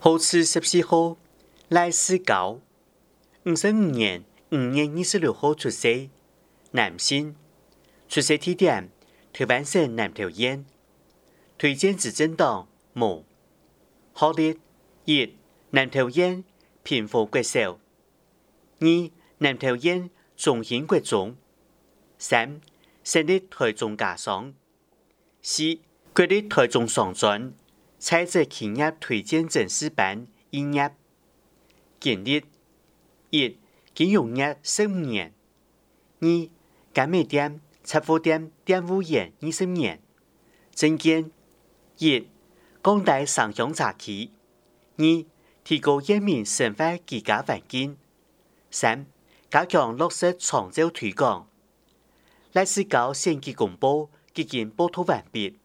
號次14號，賴世高，55年5月26號出世，男性，出生地點台灣省南投縣，推薦執政黨無，學歷1南投縣平和國小，2南投縣中興國中，3省立台中家商，4國立台中商專菜職企業推薦甄試班畢業，經歷1金融業15年，2乾麵店、雜貨店店務員20年，政見1廣大城鄉早期，2提高人民生活居家環境，3加強落實長照推廣。賴世高選舉公報已經報讀完畢。